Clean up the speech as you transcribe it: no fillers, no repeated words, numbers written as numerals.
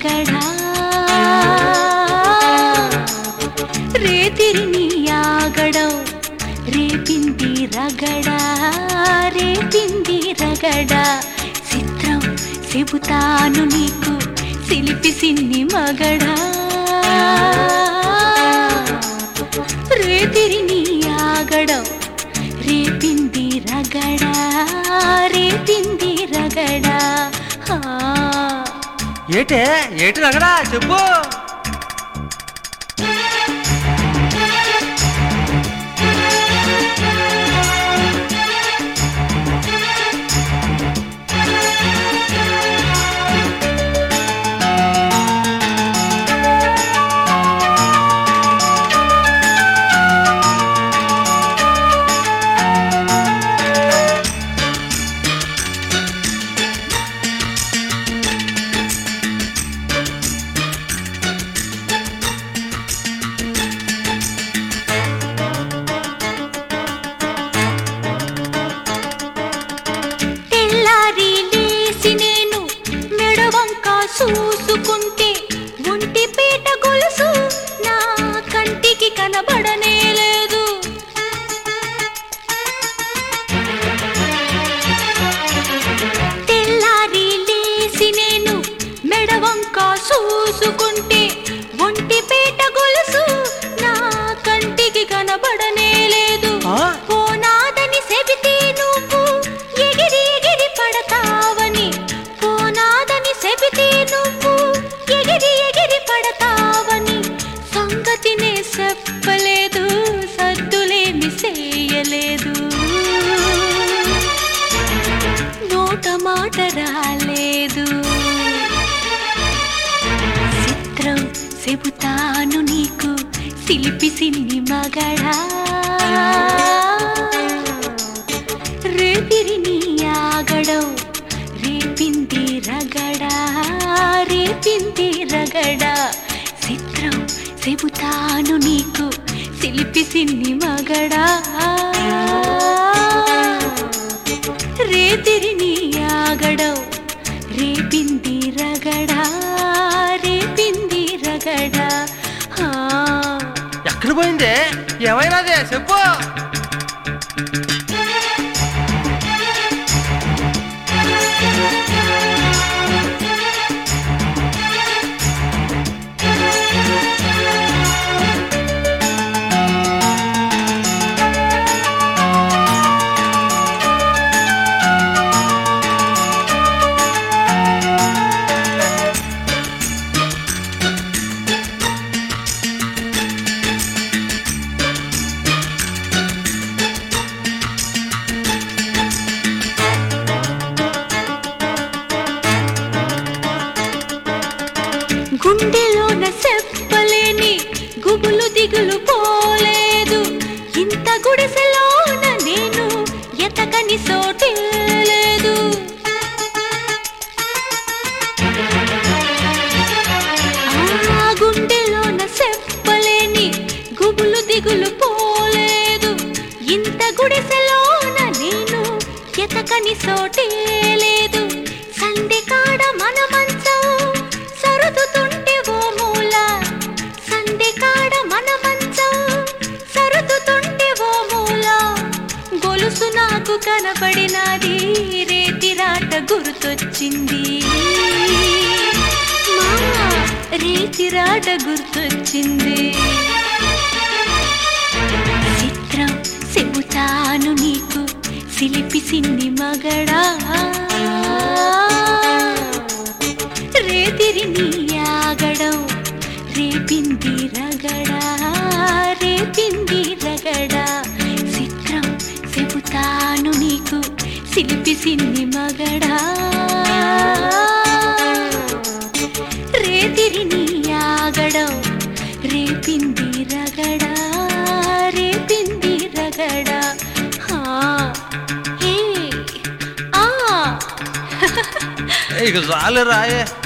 రగడా రేతిరిని ఆగడం రేపింది రగడా రేపింది రగడా చిత్రం చెబుతాను నీకు సిలిపి సిన్ని మగడా రేతిరిని ఆగడం రేపింది రగడా రేపింది రగడా ఏటే ఏటి రగడా చెప్పు చూసుకుంటే ఒంటి పీట గొలుసు నా కంటికి కనబడనే లేదు తెల్లారి లేసి నేను మెడవంక చూసుకుంటే ఒంటి పీట గొలుసు నా కంటికి కనబడనే లేదు పోనాదని చెబితే నువ్వు ఎగిరి ఎగిరి పడతావని పోనాదని చెబితే నువ్వు ఎగిరి ఎగిరి పడతావని సంగతినే చెప్పలేదు సద్దులేమి చేయలేదు నోట మాట రాలేదు చిత్రం చెబుతాను నీకు సిలిపి సిన్ని మగడా రేతిరిని ఆగడం రేపింది రగడా రేపింది రగడా చిత్రం చెబుతాను నీకు సిలిపి సిన్ని మగడా రేతిరిని ఆగడం రేపింది రగడా రేపింది రగడా ఎక్కడ పోయిందే ఏమైనాదే చెప్పు గుండెలోన చెప్పలేని గుబులు దిగులు పోలేదు ఇంత గుడిసెలోన నేను ఎతకని సోటే లేదు గుండెలోన చెప్పలేని గుబులు దిగులు పోలేదు ఇంత గుడిసెలోన నేను ఎతకని సోటే లేదు సండే కాడ మన మంచం సరుదుతుంటే ఓ మూల సండే కాడ మన మంచం సరుదుతుంటే ఓ మూల గొలుసు నాకు కనబడినది రేతిరాట గుర్తొచ్చింది మా రేతిరాట గుర్తొచ్చింది చిత్రం చెబుతాను నీకు సిలిపి సిన్ని మగడా రేతిరిని ఆగడం రేపింది రగడా రేపింది రగడా చిత్రం చెబుతాను నీకు సిలిపి సిన్ని మగడా రేతిరిని ఆగడం రేపింది రగడా రేపింది రగడా ఇక చాలు రాయే